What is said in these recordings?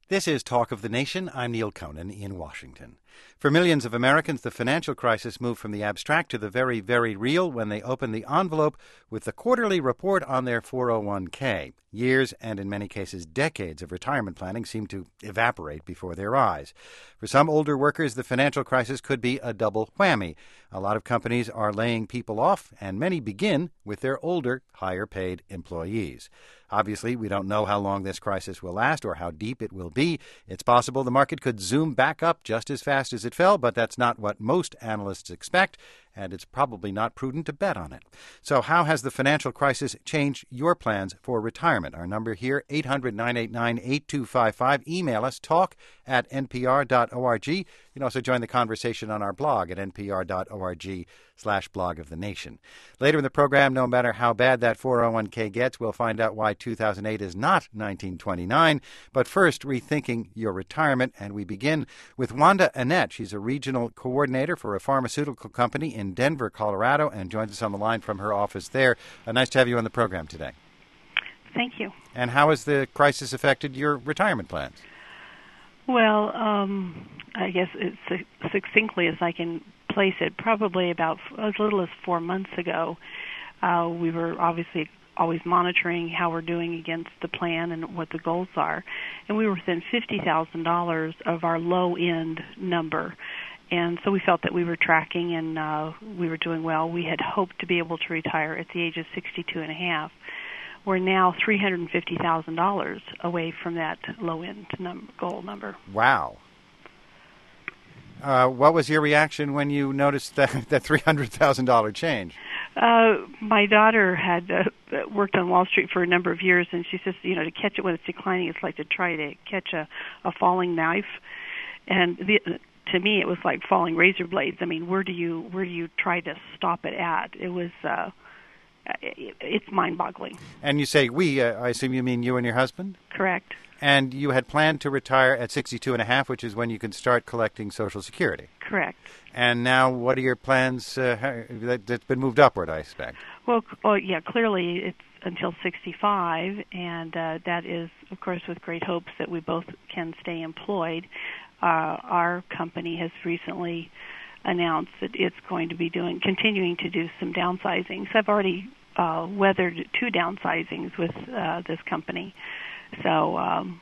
This is Talk of the Nation. I'm Neil Conan in Washington. For millions of Americans, the financial crisis moved from the abstract to the very, very real when they opened the envelope with the quarterly report on their 401k. Years, and in many cases decades, of retirement planning seemed to evaporate before their eyes. For some older workers, the financial crisis could be a double whammy. A lot of companies are laying people off, and many begin with their older, higher-paid employees. Obviously, we don't know how long this crisis will last or how deep it will be. It's possible the market could zoom back up just as fast as it fell, but that's not what most analysts expect, and it's probably not prudent to bet on it. So how has the financial crisis changed your plans for retirement? Our number here, 800-989-8255. Email us, talk@npr.org. You can also join the conversation on our blog at npr.org/blog of the nation. Later in the program, no matter how bad that 401k gets, we'll find out why 2008 is not 1929. But first, rethinking your retirement, and we begin with Wanda Annette. She's a regional coordinator for a pharmaceutical company in Denver, Colorado, and joins us on the line from her office there. Nice to have you on the program today. Thank you. And how has the crisis affected your retirement plans? Well, I guess as succinctly as I can place it, probably about as little as 4 months ago, we were obviously always monitoring how we're doing against the plan and what the goals are. And we were within $50,000 of our low-end number. And so we felt that we were tracking and we were doing well. We had hoped to be able to retire at the age of 62 and a half. We're now $350,000 away from that low-end goal number. Wow. What was your reaction when you noticed that $300,000 change? My daughter had worked on Wall Street for a number of years, and she says, to catch it when it's declining, it's like to try to catch a falling knife. And to me, it was like falling razor blades. I mean, where do you try to stop it at? It was it's mind-boggling. And you say we, I assume you mean you and your husband? Correct. And you had planned to retire at 62 and a half, which is when you can start collecting Social Security. Correct. And now what are your plans? That's been moved upward, I expect. Well, yeah, clearly it's until 65, and that is, of course, with great hopes that we both can stay employed. Our company has recently announced that it's going to be continuing to do some downsizing. So I've already weathered 2 downsizings with this company. So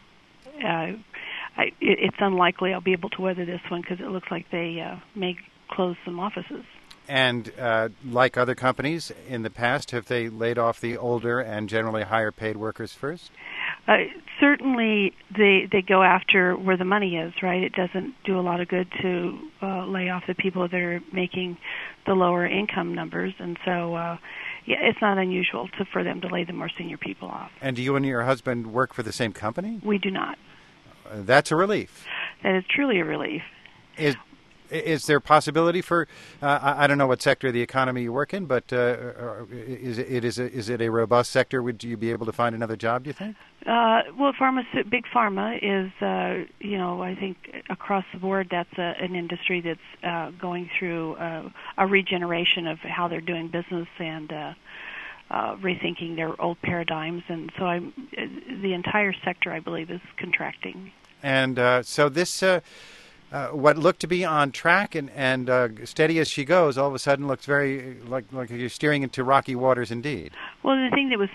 it's unlikely I'll be able to weather this one because it looks like they may close some offices. And like other companies in the past, have they laid off the older and generally higher paid workers first? Certainly they go after where the money is, right? It doesn't do a lot of good to lay off the people that are making the lower income numbers. And so, it's not unusual for them to lay the more senior people off. And do you and your husband work for the same company? We do not. That's a relief. That is truly a relief. Is there a possibility for, I don't know what sector of the economy you work in, but is it a robust sector? Would you be able to find another job, do you think? Well, big pharma is, I think across the board that's an industry that's going through a regeneration of how they're doing business and rethinking their old paradigms. And so the entire sector, I believe, is contracting. And so this... what looked to be on track and steady as she goes, all of a sudden looks very like you're steering into rocky waters indeed. Well, the thing that was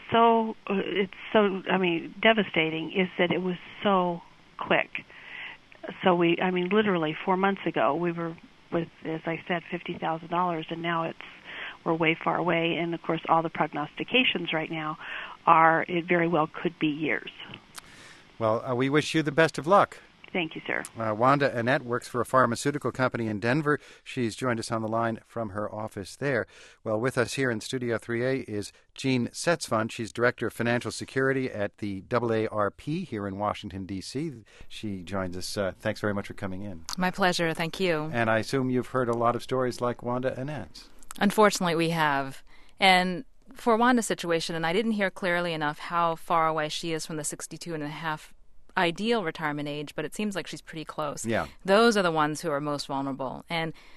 devastating is that it was so quick. So literally 4 months ago, we were with, as I said, $50,000, and now we're way far away. And of course, all the prognostications right now are it very well could be years. Well, we wish you the best of luck. Thank you, sir. Wanda Annette works for a pharmaceutical company in Denver. She's joined us on the line from her office there. Well, with us here in Studio 3A is Jean Setzvon. She's Director of Financial Security at the AARP here in Washington, D.C. She joins us. Thanks very much for coming in. My pleasure. Thank you. And I assume you've heard a lot of stories like Wanda Annette's. Unfortunately, we have. And for Wanda's situation, and I didn't hear clearly enough how far away she is from the 62 and a half ideal retirement age, but it seems like she's pretty close. Yeah. Those are the ones who are most vulnerable. And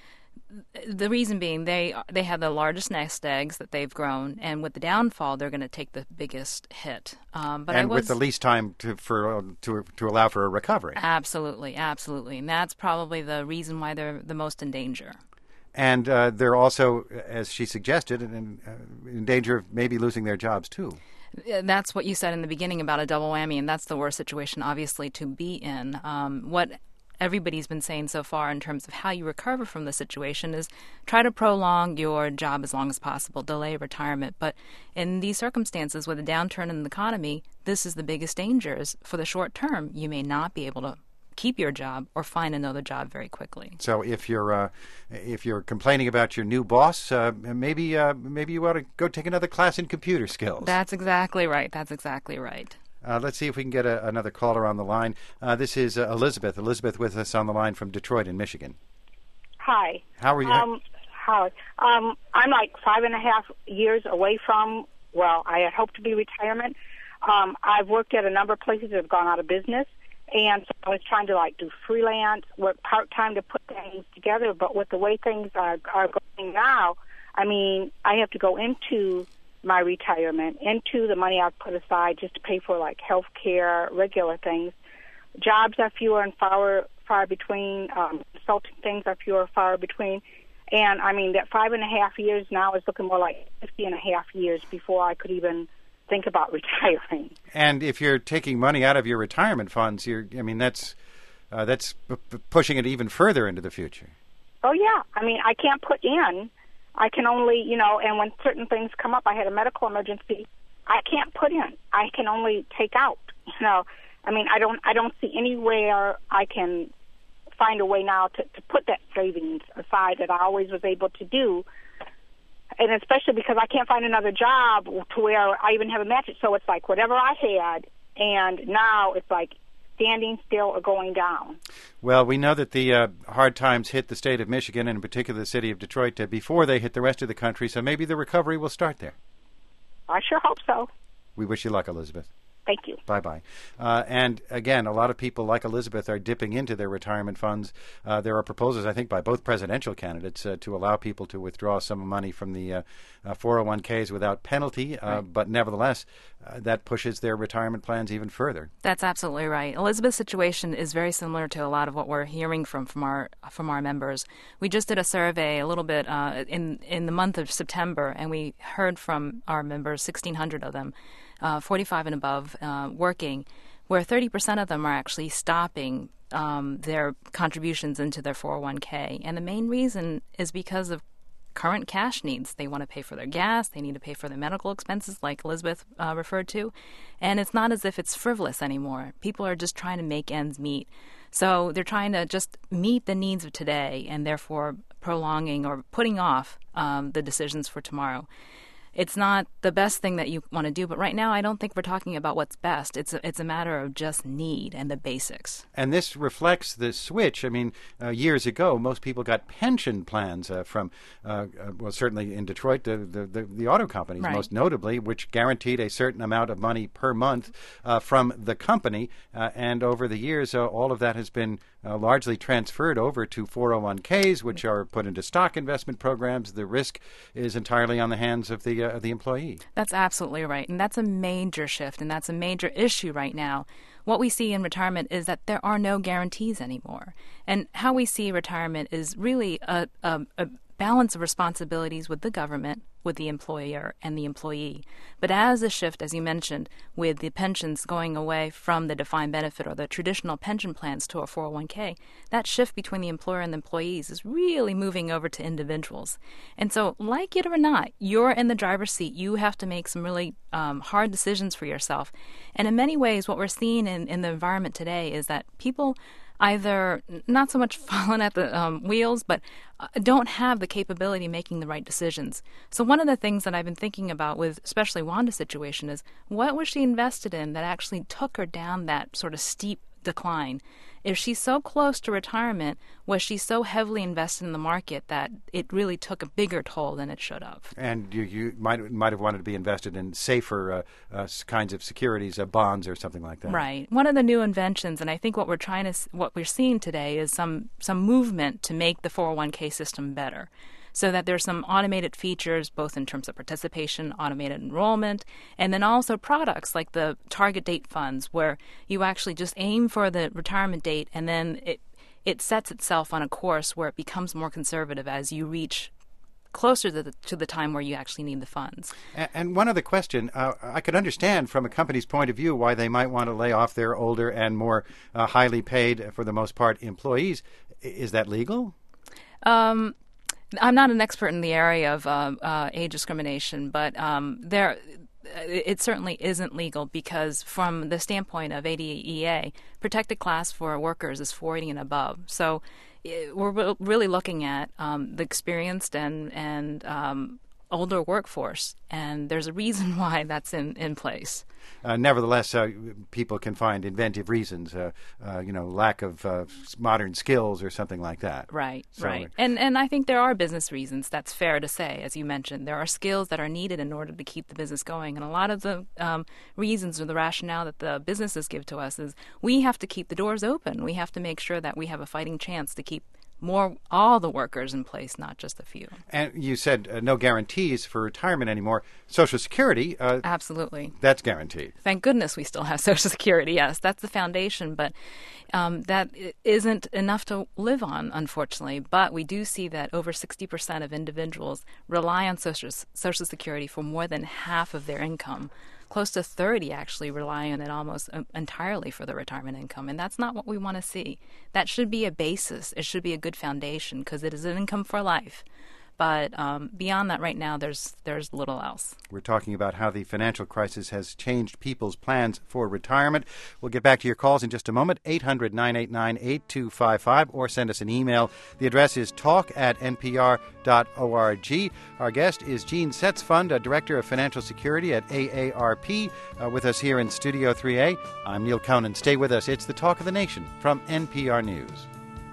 the reason being they have the largest nest eggs that they've grown, and with the downfall, they're going to take the biggest hit. With the least time to allow for a recovery. Absolutely, and that's probably the reason why they're the most in danger. And they're also, as she suggested, in danger of maybe losing their jobs too. That's what you said in the beginning about a double whammy, and that's the worst situation, obviously, to be in. What everybody's been saying so far in terms of how you recover from the situation is try to prolong your job as long as possible, delay retirement. But in these circumstances with a downturn in the economy, this is the biggest danger. Is for the short term, you may not be able to keep your job or find another job very quickly. So if you're complaining about your new boss, maybe you ought to go take another class in computer skills. That's exactly right. Let's see if we can get another caller on the line. This is Elizabeth. Elizabeth with us on the line from Detroit in Michigan. Hi. How are you? Hi. I'm like 5.5 years away from, I had hoped to be retirement. I've worked at a number of places that have gone out of business, and so I was trying to do freelance, work part-time to put things together, but with the way things are going now, I have to go into my retirement, into the money I've put aside just to pay for health care, regular things. Jobs are fewer and far between. Consulting things are fewer and far between. And that 5.5 years now is looking more like 50.5 years before I could even think about retiring. And if you're taking money out of your retirement funds, that's pushing it even further into the future. Oh yeah, I can't put in. I can only, and when certain things come up, I had a medical emergency, I can't put in. I can only take out. I don't see anywhere I can find a way now to put that savings aside that I always was able to do. And especially because I can't find another job to where I even have a match. So it's like whatever I had, and now it's like standing still or going down. Well, we know that the hard times hit the state of Michigan, and in particular the city of Detroit, before they hit the rest of the country, so maybe the recovery will start there. I sure hope so. We wish you luck, Elizabeth. Thank you. Bye-bye. And again, a lot of people like Elizabeth are dipping into their retirement funds. There are proposals, I think, by both presidential candidates to allow people to withdraw some money from the 401ks without penalty. Right. But nevertheless, that pushes their retirement plans even further. That's absolutely right. Elizabeth's situation is very similar to a lot of what we're hearing from our members. We just did a survey a little bit in the month of September, and we heard from our members, 1,600 of them, 45 and above, working, where 30% of them are actually stopping their contributions into their 401k. And the main reason is because of current cash needs. They want to pay for their gas. They need to pay for their medical expenses, like Elizabeth referred to. And it's not as if it's frivolous anymore. People are just trying to make ends meet. So they're trying to just meet the needs of today and therefore prolonging or putting off the decisions for tomorrow. It's not the best thing that you want to do, but right now I don't think we're talking about what's best. It's a matter of just need and the basics. And this reflects the switch. Years ago, most people got pension plans from, certainly in Detroit, the auto companies, right, most notably, which guaranteed a certain amount of money per month from the company. And over the years, all of that has been largely transferred over to 401ks, which are put into stock investment programs. The risk is entirely on the hands of the employee. That's absolutely right. And that's a major shift, and that's a major issue right now. What we see in retirement is that there are no guarantees anymore. And how we see retirement is really a balance of responsibilities with the government, with the employer, and the employee. But as a shift, as you mentioned, with the pensions going away from the defined benefit or the traditional pension plans to a 401k, that shift between the employer and the employees is really moving over to individuals. And so, like it or not, you're in the driver's seat. You have to make some really hard decisions for yourself. And in many ways, what we're seeing in the environment today is that people either not so much falling at the wheels, but don't have the capability of making the right decisions. So one of the things that I've been thinking about with especially Wanda's situation is what was she invested in that actually took her down that sort of steep decline. If she's so close to retirement, was she so heavily invested in the market that it really took a bigger toll than it should have? And you might have wanted to be invested in safer kinds of securities, bonds or something like that. Right. One of the new inventions, and I think what we're seeing today is some movement to make the 401k system better, so that there's some automated features, both in terms of participation, automated enrollment, and then also products like the target date funds, where you actually just aim for the retirement date, and then it sets itself on a course where it becomes more conservative as you reach closer to the time where you actually need the funds. And one other question, I could understand from a company's point of view why they might want to lay off their older and more highly paid, for the most part, employees. Is that legal? I'm not an expert in the area of age discrimination, but it certainly isn't legal, because from the standpoint of ADEA, protected class for workers is 40 and above. So we're really looking at the experienced and older workforce, and there's a reason why that's in place. Nevertheless, people can find inventive reasons, lack of modern skills or something like that. Right, right. And I think there are business reasons, that's fair to say, as you mentioned. There are skills that are needed in order to keep the business going. And a lot of the reasons or the rationale that the businesses give to us is we have to keep the doors open. We have to make sure that we have a fighting chance to keep all the workers in place, not just a few. And you said no guarantees for retirement anymore. Social Security, absolutely, that's guaranteed. Thank goodness we still have Social Security. Yes, that's the foundation, but that isn't enough to live on, unfortunately. But we do see that over 60% of individuals rely on Social Security for more than half of their income. Close to 30 actually rely on it almost entirely for their retirement income, and that's not what we want to see. That should be a basis. It should be a good foundation, because it is an income for life. But beyond that, right now, there's little else. We're talking about how the financial crisis has changed people's plans for retirement. We'll get back to your calls in just a moment, 800-989-8255, or send us an email. The address is talk@npr.org. Our guest is Gene Setzfund, Director of Financial Security at AARP, with us here in Studio 3A. I'm Neil Conan. Stay with us. It's the Talk of the Nation from NPR News.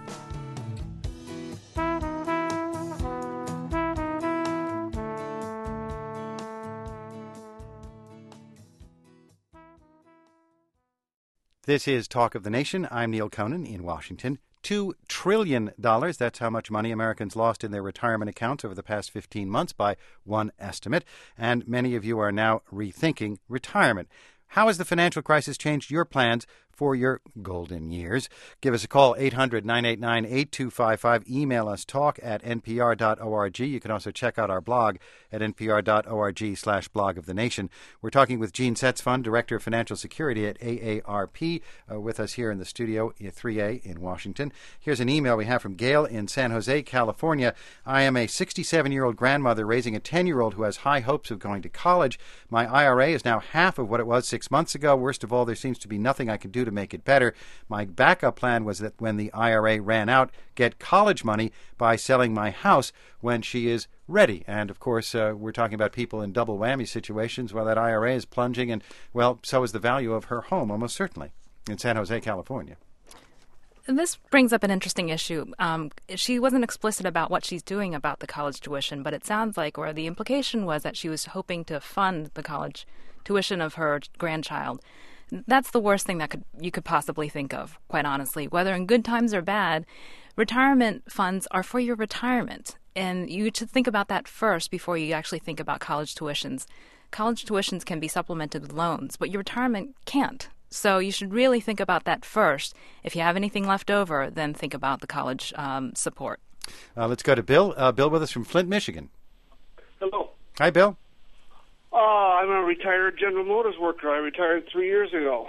This is Talk of the Nation. I'm Neil Conan in Washington. $2 trillion, that's how much money Americans lost in their retirement accounts over the past 15 months by one estimate. And many of you are now rethinking retirement. How has the financial crisis changed your plans for your golden years? Give us a call, 800-989-8255. Email us, talk@npr.org. You can also check out our blog at npr.org/blog of the nation. We're talking with Gene Setzfund, Director of Financial Security at AARP, with us here in the studio at 3A in Washington. Here's an email we have from Gail in San Jose, California. I am a 67-year-old grandmother raising a 10-year-old who has high hopes of going to college. My IRA is now half of what it was 6 months ago. Worst of all, there seems to be nothing I can do to make it better. My backup plan was that when the IRA ran out, get college money by selling my house when she is ready. And, of course, we're talking about people in double whammy situations where that IRA is plunging, and, well, so is the value of her home, almost certainly, in San Jose, California. This brings up an interesting issue. She wasn't explicit about what she's doing about the college tuition, but it sounds like, or the implication was that she was hoping to fund the college tuition of her grandchild. That's the worst thing that you could possibly think of, quite honestly. Whether in good times or bad, retirement funds are for your retirement. And you should think about that first before you actually think about college tuitions. College tuitions can be supplemented with loans, but your retirement can't. So you should really think about that first. If you have anything left over, then think about the college support. Let's go to Bill. Bill with us from Flint, Michigan. Hello. Hi, Bill. I'm a retired General Motors worker. I retired 3 years ago,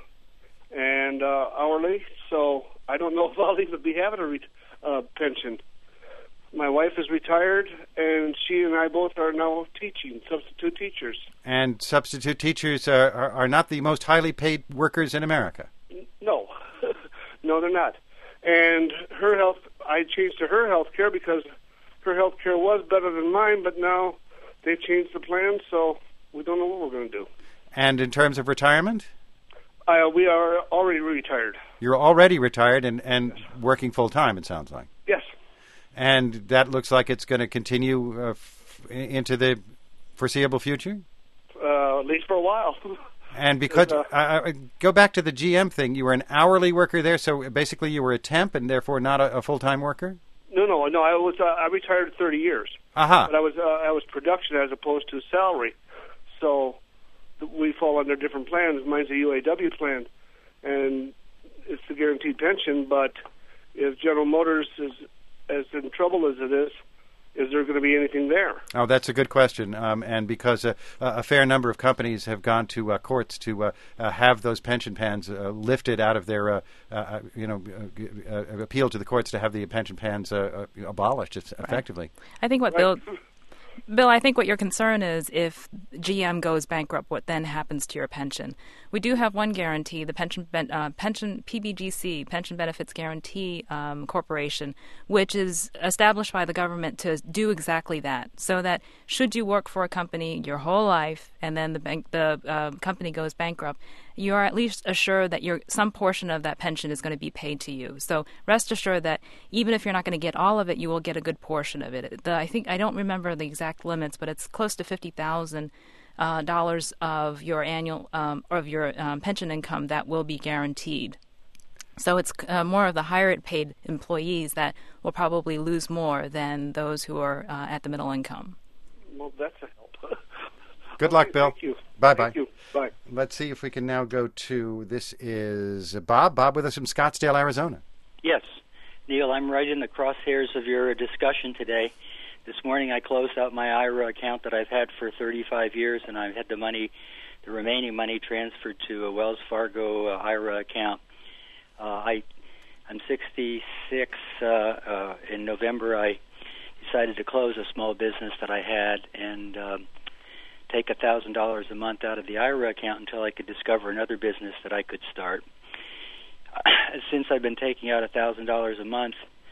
and hourly, so I don't know if I'll even be having a pension. My wife is retired, and she and I both are now teaching, substitute teachers. And substitute teachers are not the most highly paid workers in America. No. No, they're not. And her health, I changed to her health care because her health care was better than mine, but now they've changed the plan, so we don't know what we're going to do. And in terms of retirement? We are already retired. You're already retired and working full-time, it sounds like. Yes. And that looks like it's going to continue into the foreseeable future? At least for a while. And because, go back to the GM thing, you were an hourly worker there, so basically you were a temp and therefore not a full-time worker? No. I retired 30 years. Aha. But I was production as opposed to salary. So we fall under different plans. Mine's a UAW plan, and it's the guaranteed pension. But if General Motors is as in trouble as it is there going to be anything there? Oh, that's a good question. And because a fair number of companies have gone to courts to have those pension plans lifted out of their, appeal to the courts to have the pension plans abolished effectively. I think what Bill, I think what your concern is if GM goes bankrupt, what then happens to your pension? We do have one guarantee, the pension PBGC, Pension Benefits Guarantee Corporation, which is established by the government to do exactly that. So that should you work for a company your whole life and then the company goes bankrupt, you are at least assured that some portion of that pension is going to be paid to you. So rest assured that even if you're not going to get all of it, you will get a good portion of it. I don't remember the exact limits, but it's close to $50,000 of your annual pension income that will be guaranteed. So it's more of the higher paid employees that will probably lose more than those who are at the middle income. Well, that's a help. Good luck, Bill. Thank you. Bye-bye. Thank you. Bye. Let's see if we can now go to, this is Bob. Bob with us from Scottsdale, Arizona. Yes. Neil, I'm right in the crosshairs of your discussion today. This morning I closed out my IRA account that I've had for 35 years, and I've had the remaining money transferred to a Wells Fargo IRA account. I'm 66. In November I decided to close a small business that I had and take $1,000 a month out of the IRA account until I could discover another business that I could start. Since I've been taking out $1,000 a month,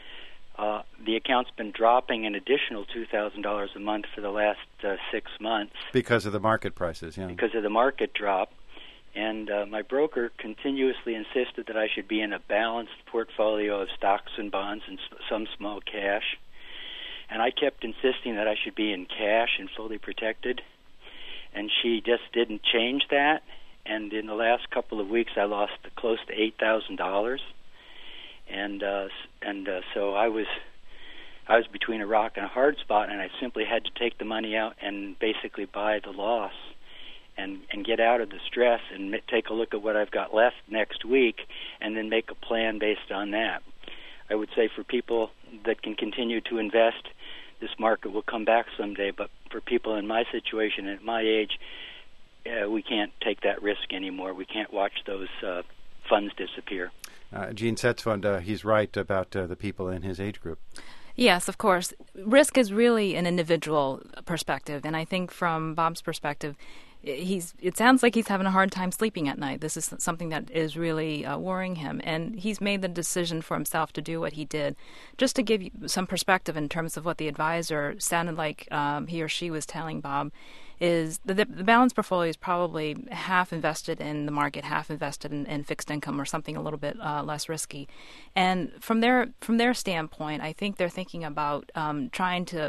the account's been dropping an additional $2,000 a month for the last 6 months. Because of the market prices, yeah. Because of the market drop. And my broker continuously insisted that I should be in a balanced portfolio of stocks and bonds and some small cash. And I kept insisting that I should be in cash and fully protected. And she just didn't change that. And in the last couple of weeks, I lost close to $8,000. And so I was between a rock and a hard spot, and I simply had to take the money out and basically buy the loss and get out of the stress and take a look at what I've got left next week and then make a plan based on that. I would say for people that can continue to invest, this market will come back someday, but for people in my situation at my age, we can't take that risk anymore. We can't watch those funds disappear. Gene Setzfund, he's right about the people in his age group. Yes, of course. Risk is really an individual perspective, and I think from Bob's perspective, it sounds like he's having a hard time sleeping at night. This is something that is really worrying him, and he's made the decision for himself to do what he did. Just to give you some perspective in terms of what the advisor sounded like he or she was telling Bob, is the balanced portfolio is probably half invested in the market, half invested in fixed income or something a little bit less risky. And from their standpoint, I think they're thinking about trying to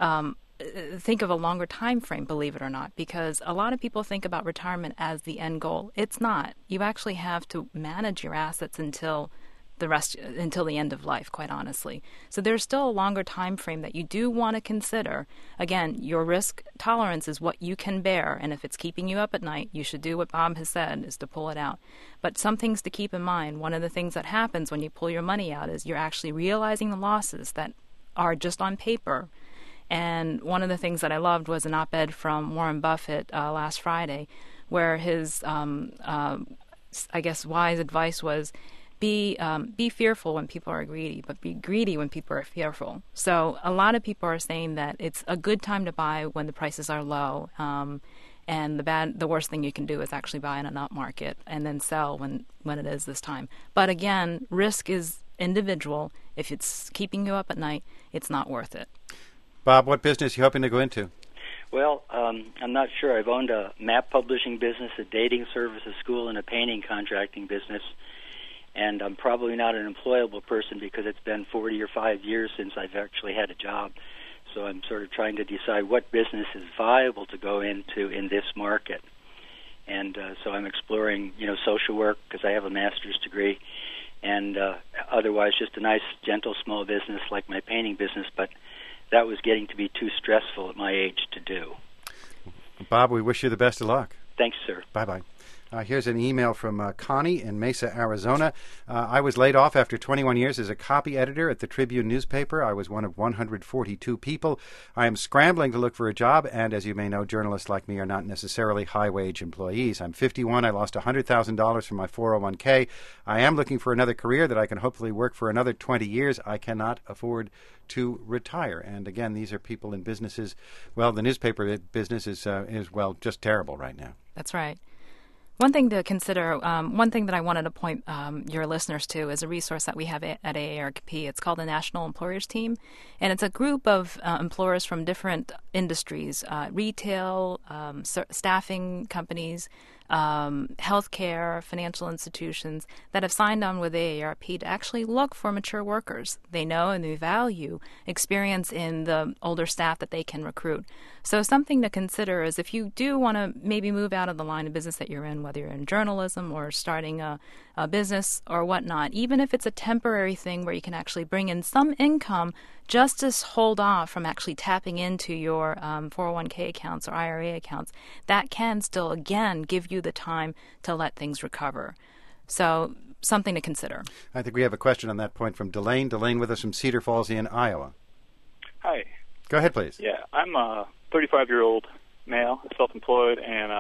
think of a longer time frame, believe it or not, because a lot of people think about retirement as the end goal. It's not. You actually have to manage your assets until the end of life, quite honestly. So there's still a longer time frame that you do want to consider. Again, your risk tolerance is what you can bear, and if it's keeping you up at night, you should do what Bob has said, is to pull it out. But some things to keep in mind. One of the things that happens when you pull your money out is you're actually realizing the losses that are just on paper. And one of the things that I loved was an op-ed from Warren Buffett last Friday, where his, I guess, wise advice was, be fearful when people are greedy, but be greedy when people are fearful. So a lot of people are saying that it's a good time to buy when the prices are low, and the worst thing you can do is actually buy in an up market and then sell when it is this time. But again, risk is individual. If it's keeping you up at night, it's not worth it. Bob, what business are you hoping to go into? Well, I'm not sure. I've owned a map publishing business, a dating services school, and a painting contracting business. And I'm probably not an employable person because it's been 40 or 5 years since I've actually had a job. So I'm sort of trying to decide what business is viable to go into in this market. And so I'm exploring, social work because I have a master's degree, and otherwise just a nice, gentle, small business like my painting business. But that was getting to be too stressful at my age to do. Bob, we wish you the best of luck. Thanks, sir. Bye-bye. Here's an email from Connie in Mesa, Arizona. I was laid off after 21 years as a copy editor at the Tribune newspaper. I was one of 142 people. I am scrambling to look for a job, and as you may know, journalists like me are not necessarily high-wage employees. I'm 51. I lost $100,000 from my 401k. I am looking for another career that I can hopefully work for another 20 years. I cannot afford to retire. And again, these are people in businesses. Well, the newspaper business is just terrible right now. That's right. One thing to consider, one thing that I wanted to point your listeners to is a resource that we have at AARP. It's called the National Employers Team, and it's a group of employers from different industries, retail, staffing companies, healthcare, financial institutions that have signed on with AARP to actually look for mature workers. They know and they value experience in the older staff that they can recruit. So something to consider is if you do want to maybe move out of the line of business that you're in, whether you're in journalism or starting a business or whatnot, even if it's a temporary thing where you can actually bring in some income just to hold off from actually tapping into your 401k accounts or IRA accounts, that can still, again, give you the time to let things recover. So something to consider. I think we have a question on that point from Delane. Delane with us from Cedar Falls in Iowa. Hi. Go ahead, please. Yeah, I'm a 35-year-old male, self-employed, and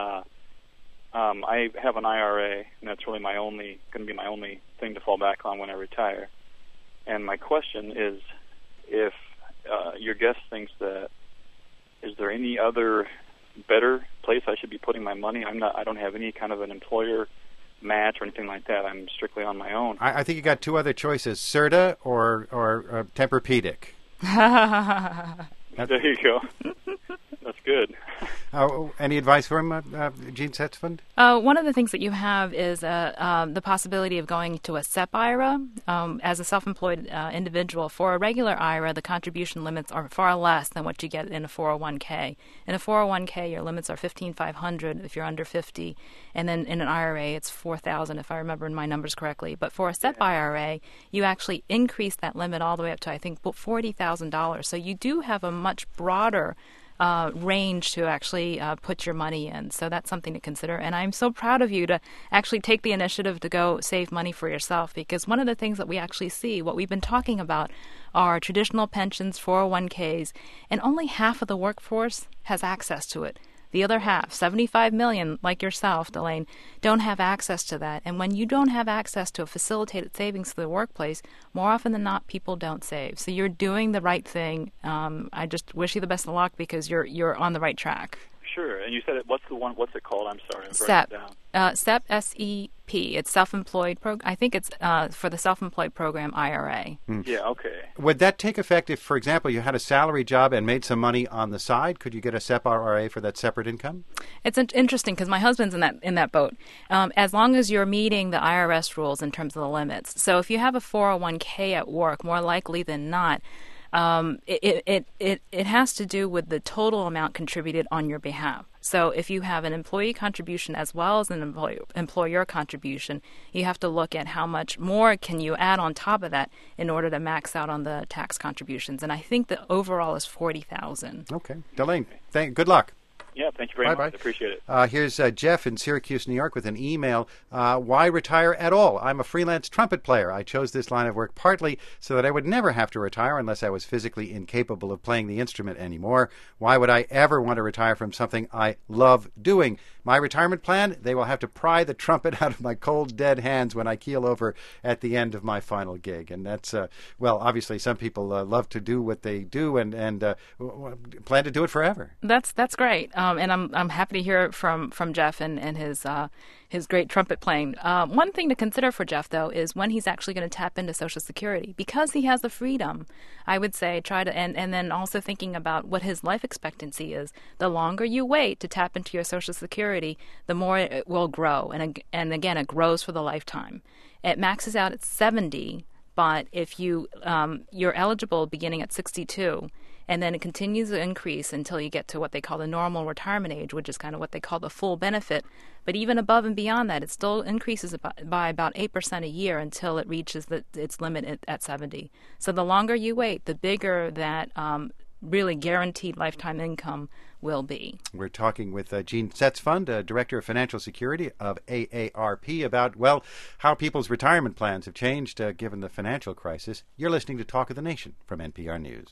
I have an IRA, and that's really going to be my only thing to fall back on when I retire. And my question is, if your guest thinks that, is there any other better place I should be putting my money? I don't have any kind of an employer match or anything like that. I'm strictly on my own. I think you got two other choices: Serta or Tempur-Pedic. There you go. That's good. Any advice for him, Gene Setzfund? One of the things that you have is the possibility of going to a SEP IRA. As a self-employed individual, for a regular IRA, the contribution limits are far less than what you get in a 401k. In a 401k, your limits are $15,500 if you're under 50, and then in an IRA, it's $4,000 if I remember my numbers correctly. But for a SEP IRA, you actually increase that limit all the way up to, I think, $40,000. So you do have a much broader range to actually put your money in. So that's something to consider. And I'm so proud of you to actually take the initiative to go save money for yourself, because one of the things that we actually see, what we've been talking about, are traditional pensions, 401ks, and only half of the workforce has access to it. The other half, 75 million, like yourself, Delane, don't have access to that. And when you don't have access to a facilitated savings for the workplace, more often than not, people don't save. So you're doing the right thing. I just wish you the best of luck because you're on the right track. Sure. And you said what's it called? I'm sorry. SEP. SEP, S-E-P. It's self-employed I think it's for the self-employed program IRA. Yeah, okay. Would that take effect if, for example, you had a salary job and made some money on the side? Could you get a SEP IRA for that separate income? It's interesting because my husband's in that boat. As long as you're meeting the IRS rules in terms of the limits. So if you have a 401k at work, more likely than not, it has to do with the total amount contributed on your behalf. So if you have an employee contribution as well as an employer contribution, you have to look at how much more can you add on top of that in order to max out on the tax contributions. And I think the overall is $40,000. Okay. Delane, good luck. Yeah, thank you very much. I appreciate it. Here's Jeff in Syracuse, New York, with an email. Why retire at all? I'm a freelance trumpet player. I chose this line of work partly so that I would never have to retire unless I was physically incapable of playing the instrument anymore. Why would I ever want to retire from something I love doing? My retirement plan, they will have to pry the trumpet out of my cold, dead hands when I keel over at the end of my final gig. And that's, obviously some people love to do what they do and plan to do it forever. That's great. and I'm happy to hear from Jeff and his great trumpet playing. One thing to consider for Jeff, though, is when he's actually going to tap into Social Security. Because he has the freedom, I would say try to, and then also thinking about what his life expectancy is. The longer you wait to tap into your Social Security, the more it will grow. And again, it grows for the lifetime. It maxes out at 70, but if you're eligible beginning at 62, and then it continues to increase until you get to what they call the normal retirement age, which is kind of what they call the full benefit. But even above and beyond that, it still increases by about 8% a year until it reaches its limit at 70. So the longer you wait, the bigger that really guaranteed lifetime income will be. We're talking with Jean Setzfund, Director of Financial Security of AARP, about, well, how people's retirement plans have changed given the financial crisis. You're listening to Talk of the Nation from NPR News.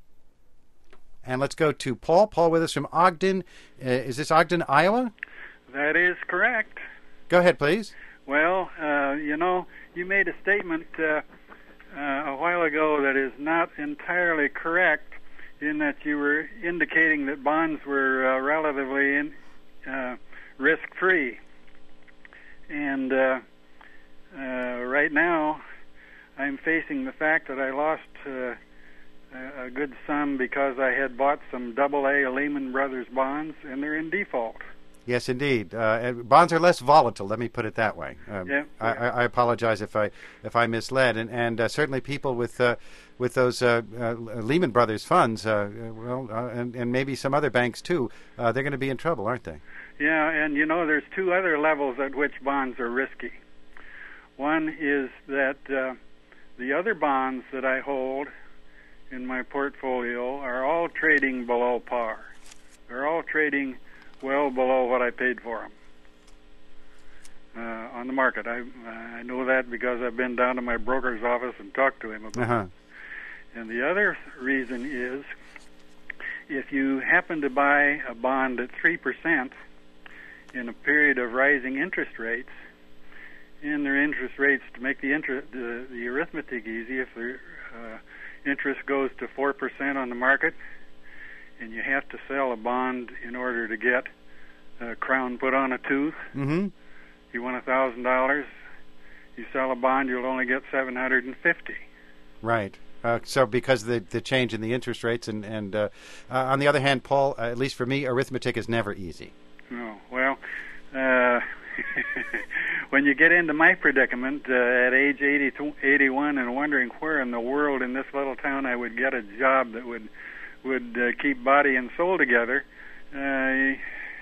And let's go to Paul. Paul with us from Ogden. Is this Ogden, Iowa? That is correct. Go ahead, please. Well, you made a statement a while ago that is not entirely correct, in that you were indicating that bonds were relatively risk-free. And right now, I'm facing the fact that I lost a good sum because I had bought some AA Lehman Brothers bonds, and they're in default. Yes, indeed. Bonds are less volatile. Let me put it that way. I apologize if I misled, and certainly people with those Lehman Brothers funds, and maybe some other banks too, they're going to be in trouble, aren't they? Yeah, and there's two other levels at which bonds are risky. One is that the other bonds that I hold in my portfolio are all trading below par. They're all trading well below what I paid for them on the market. I know that because I've been down to my broker's office and talked to him about it. And the other reason is, if you happen to buy a bond at 3% in a period of rising interest rates, and their interest rates, to make the arithmetic easy, if the interest goes to 4% on the market, and you have to sell a bond in order to get a crown put on a tooth. Mm-hmm. You want $1,000. You sell a bond, you'll only get $750. Right. So because the change in the interest rates, and on the other hand, Paul, at least for me, arithmetic is never easy. Oh, well, when you get into my predicament at age 81 and wondering where in the world in this little town I would get a job that would keep body and soul together, I've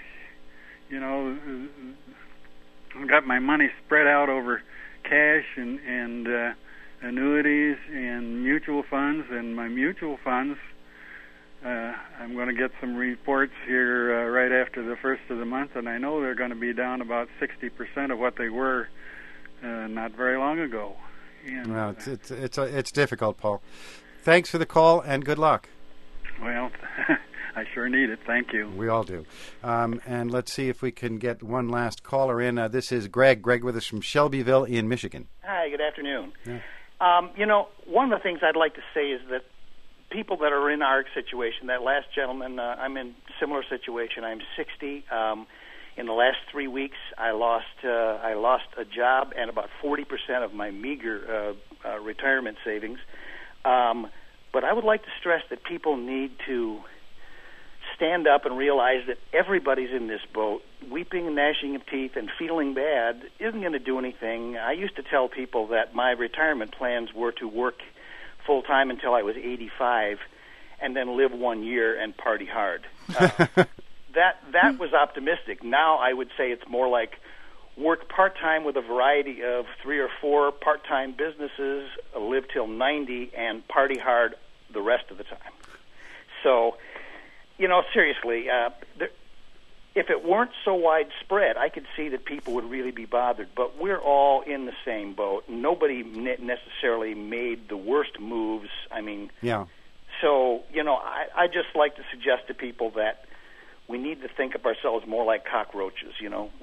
got my money spread out over cash and annuities and mutual funds, and my mutual funds, I'm going to get some reports here right after the first of the month, and I know they're going to be down about 60% of what they were not very long ago. And, well, it's difficult, Paul. Thanks for the call, and good luck. Well, I sure need it. Thank you. We all do. And let's see if we can get one last caller in. This is Greg. Greg with us from Shelbyville in Michigan. Hi, good afternoon. Yeah. One of the things I'd like to say is that people that are in our situation, that last gentleman, I'm in a similar situation. I'm 60. In the last 3 weeks, I lost a job and about 40% of my meager retirement savings. But I would like to stress that people need to stand up and realize that everybody's in this boat. Weeping and gnashing of teeth and feeling bad isn't going to do anything. I used to tell people that my retirement plans were to work full-time until I was 85 and then live 1 year and party hard. That was optimistic. Now I would say it's more like work part-time with a variety of 3 or 4 part-time businesses, live till 90, and party hard the rest of the time. So, seriously, if it weren't so widespread, I could see that people would really be bothered. But we're all in the same boat. Nobody necessarily made the worst moves. I mean, yeah. So, I just like to suggest to people that we need to think of ourselves more like cockroaches.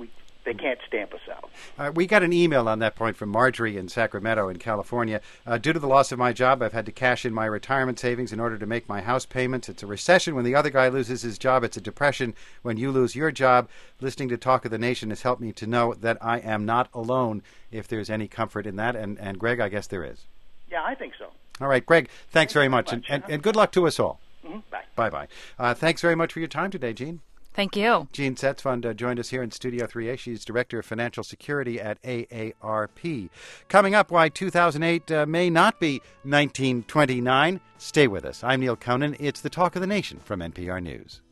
They can't stamp us out. We got an email on that point from Marjorie in Sacramento in California. Due to the loss of my job, I've had to cash in my retirement savings in order to make my house payments. It's a recession when the other guy loses his job. It's a depression when you lose your job. Listening to Talk of the Nation has helped me to know that I am not alone, if there's any comfort in that. And Greg, I guess there is. Yeah, I think so. All right, Greg, thanks very much. And good luck to us all. Mm-hmm. Bye. Bye-bye. Thanks very much for your time today, Jean. Thank you. Jean Setzfund joined us here in Studio 3A. She's Director of Financial Security at AARP. Coming up, why 2008 may not be 1929. Stay with us. I'm Neil Conan. It's the Talk of the Nation from NPR News.